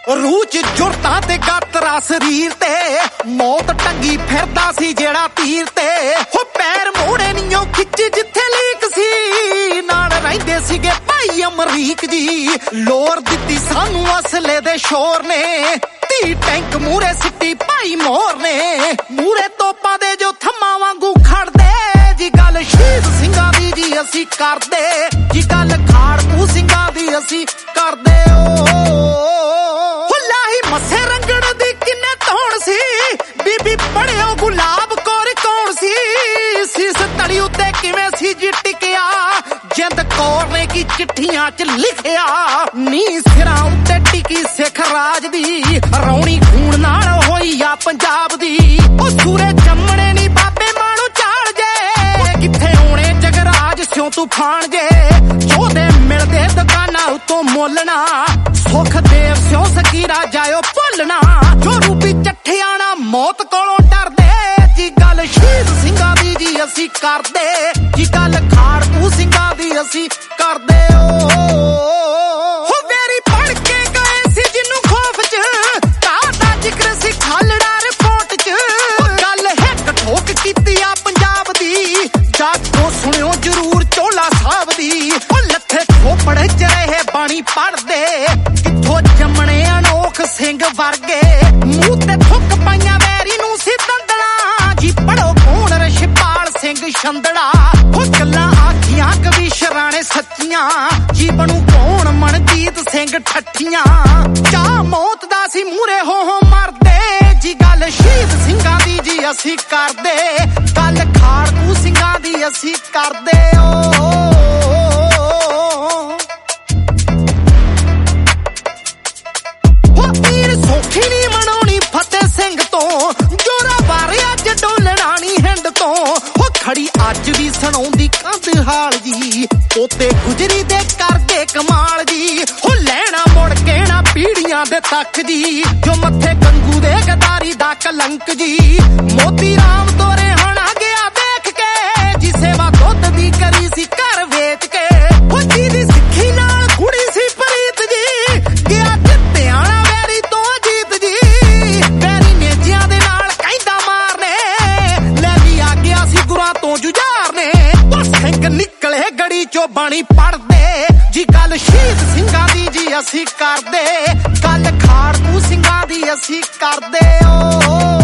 रूह च जुरतां ते गातरा शरीर ते मौत टंगी फिरदा सी जेड़ा तीर ते हो पैर मोड़े नियो खिच जिथे लीक सी नाल रहिंदे सीगे भाई अमरीक जी लोर दित्ती सानू असले दे शोर ने धी टैंक मूरे सिट्टी भाई मोर ने मूरे तोपां दे जो थम्मा वांगू खड़दे जी गल शहीद ਸਿੰਘਾਂ ਦੀ जी ਅਸੀਂ ਕਰਦੇ जी गल खाड़कू ਸਿੰਘਾਂ ਦੀ ਅਸੀਂ ਕਰਦੇ मसे रंगण दी किन्ने धौण सी बीबी पढ़ियो गुलाब कौर कौन सी सीस तली उत्ते किवें सी जी टिकिया जिंद कौर ने की चिट्ठियां च लिखिया नी सिरां उत्ते टिकी सिख राज दी रौणी खून नाल होई आ पंजाब दी ओ सूरे जम्मणे नी बाबे माणू चाल जे किथे होणे जगराज स्यों तूफान जे जोदे मिलदे दुकानां उत्तों मोलना सुख देव स्यों सकीरा जायो भुलना जो रूपी चट्ठियाना मौत कोलों डरदे जी गल शहीद ਸਿੰਘਾਂ ਦੀ जी ਅਸੀਂ ਕਰਦੇ जी गल खाड़कू ਸਿੰਘਾਂ ਦੀ ਅਸੀਂ ਕਰਦੇ हो वेरी पढ़ के गए सी जिन्नू खौफ च तादा जिक्र सी खालड़ा रिपोर्ट च गल हिक ठोक कीती आ पंजाब दी जागो सुनियो जरूर चोला साहब दी ओ लथे खोपड़े च रहे बाणी पढ़दे किथों जमणे अनोख ਸਿੰਘ ਵਰਗੇ ਮੂੰਹ ਤੇ ਥੁੱਕ ਪਾਈਆਂ ਵੈਰੀ ਨੂੰ ਸੀ ਦੰਦਣਾ ਜੀ ਪੜੋ ਕੌਣ ਰਸ਼ਪਾਲ ਸਿੰਘ ਛੰਦੜਾ ਉਹ ਗੱਲਾਂ ਆਖੀਆਂ ਕਵੀ ਸ਼ਰਾਣੇ ਸੱਚੀਆਂ ਜੀ ਬਣੂ ਕੌਣ ਮਨਜੀਤ ਸਿੰਘ ਠੱਠੀਆਂ ਚਾਹ ਮੌਤ ਦਾ ਸੀ ਮੂਰੇ ਹੋ ਮਰਦੇ ਜੀ ਗੱਲ ਸ਼ਹੀਦ ਸਿੰਘਾਂ ਦੀ ਜੀ ਅਸੀਂ ਕਰਦੇ ਗੱਲ ਖਾੜਕੂ ਸਿੰਘਾਂ ਦੀ ਅਸੀਂ ਕਰਦੇ ਸੌਖੀ ਨੀ ਮਨਾਉਣੀ ਫਤਿਹ ਸਿੰਘ ਤੋਂ ਜੋਰਾ ਬਾਰੇ ਅੱਜ ਡੋਲਣਾ ਨੀ ਹਿੰਡ ਤੋਂ ਉਹ ਖੜੀ ਅੱਜ ਵੀ ਸੁਣਾਉਂਦੀ ਕੰਧ ਹਾਲ ਜੀ ਪੋਤੇ ਗੁਜਰੀ ਦੇ ਕਰਦੇ ਕਮਾਲ ਜੀ ਉਹ ਲੈਣਾ ਮੁੜ ਕੇ ਨਾ ਪੀੜੀਆਂ ਦੇ ਤੱਕ ਜੀ ਜੋ ਮੱਥੇ ਗੰਗੂ ਦੇ ਗਦਾਰੀ ਦਾ ਕਲੰਕ ਜੀ ਮੋਤੀ ਰਾਮ ਤੋਰੇ ਹਣਾ ਗਿਆ ਦੇਖ ਕੇ ਜੀ ਸੇਵਾ ਦੁੱਧ ਦੀ ਕਰੀ ਸੀ ਘਰ ਵੇਚ ਕੇ ਉਹ ਜੀ ਦੀ ਸਿੱਖੀ ਨਾਲ ਕੁੜੀ ਸੀ ਪ੍ਰੀਤ ਜੀ ਗਿਆ ਜਿੱਤਿਆਂ ਨਿਕਲੇ ਗੜੀ ਚੋਂ ਬਾਣੀ ਪੜਦੇ ਜੀ ਗੱਲ ਸ਼ਹੀਦ ਸਿੰਘਾਂ ਦੀ ਜੀ ਅਸੀਂ ਕਰਦੇ ਗੱਲ ਖਾੜਕੂ ਸਿੰਘਾਂ ਦੀ ਅਸੀਂ ਕਰਦੇ